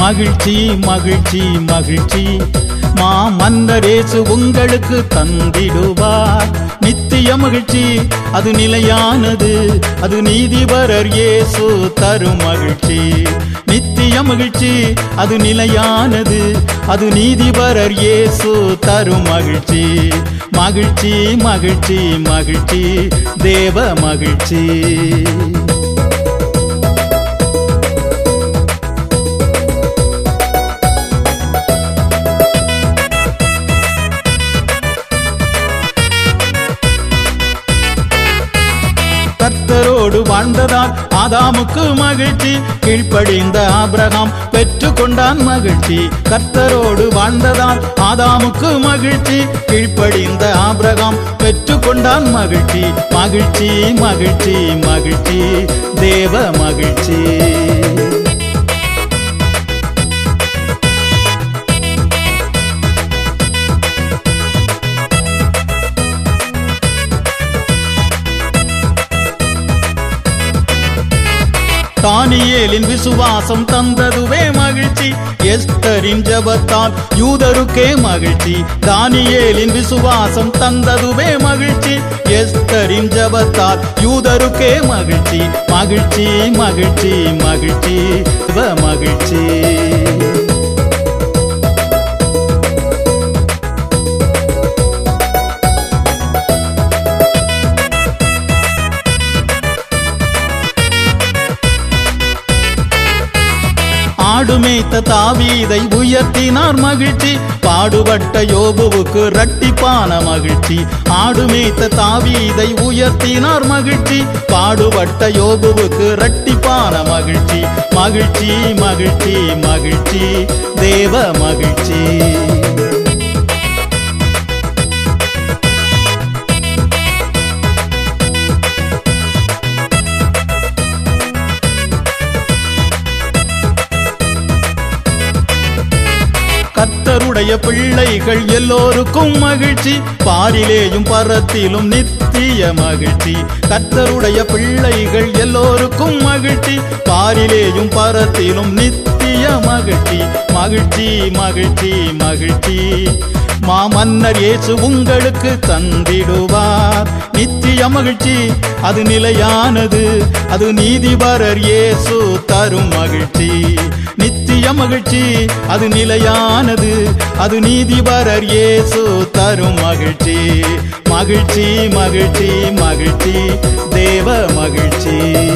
மகிழ்ச்சி மகிழ்ச்சி மகிழ்ச்சி மாமன்னர் இயேசு உங்களுக்கு தந்திடுவார் நித்திய மகிழ்ச்சி அது நிலையானது அது நீதிபரர் இயேசு தரும் மகிழ்ச்சி நித்திய மகிழ்ச்சி அது நிலையானது அது நீதிபரர் இயேசு தரும் மகிழ்ச்சி மகிழ்ச்சி மகிழ்ச்சி மகிழ்ச்சி தேவ மகிழ்ச்சி கர்த்தரோடு வாழ்ந்ததால் ஆதாமுக்கு மகிழ்ச்சி கீழ்ப்படிந்த ஆபிரகாம் பெற்றுக்கொண்டான் மகிழ்ச்சி கர்த்தரோடு வாழ்ந்ததால் ஆதாமுக்கு மகிழ்ச்சி கீழ்ப்படிந்த ஆபிரகாம் பெற்றுக்கொண்டான் மகிழ்ச்சி மகிழ்ச்சி மகிழ்ச்சி மகிழ்ச்சி தேவ மகிழ்ச்சி தானியேலின் விசுவாசம் தந்ததுவே மகிழ்ச்சி எஸ்தரின் ஜெபத்தால் யூதருக்கே மகிழ்ச்சி தானியேலின் விசுவாசம் தந்ததுவே மகிழ்ச்சி எஸ்தரின் ஜெபத்தால் யூதருக்கே மகிழ்ச்சி மகிழ்ச்சி மகிழ்ச்சி மகிழ்ச்சி மகிழ்ச்சி ஆடுமேய்த்த தாவீதை உயர்த்தினார் மகிழ்ச்சி பாடுபட்ட யோபுவுக்கு இரட்டிப்பான மகிழ்ச்சி ஆடுமேய்த்த தாவீதை உயர்த்தினார் மகிழ்ச்சி பாடுபட்ட யோபுவுக்கு இரட்டிப்பான மகிழ்ச்சி மகிழ்ச்சி மகிழ்ச்சி மகிழ்ச்சி தேவ மகிழ்ச்சி கர்த்தருடைய பிள்ளைகள் எல்லோருக்கும் மகிழ்ச்சி பாரிலேயும் பரத்திலும் நித்திய மகிழ்ச்சி கர்த்தருடைய பிள்ளைகள் எல்லோருக்கும் மகிழ்ச்சி பாரிலேயும் பரத்திலும் நித்திய மகிழ்ச்சி மகிழ்ச்சி மகிழ்ச்சி மகிழ்ச்சி மாமன்னர் இயேசு உங்களுக்கு தந்திடுவார் நித்திய மகிழ்ச்சி அது நிலையானது அது நீதிபரர் இயேசு தரும் மகிழ்ச்சி நித்திய மகிழ்ச்சி அது நிலையானது அது நீதிபரர் இயேசு தரும் மகிழ்ச்சி மகிழ்ச்சி மகிழ்ச்சி மகிழ்ச்சி தேவ மகிழ்ச்சி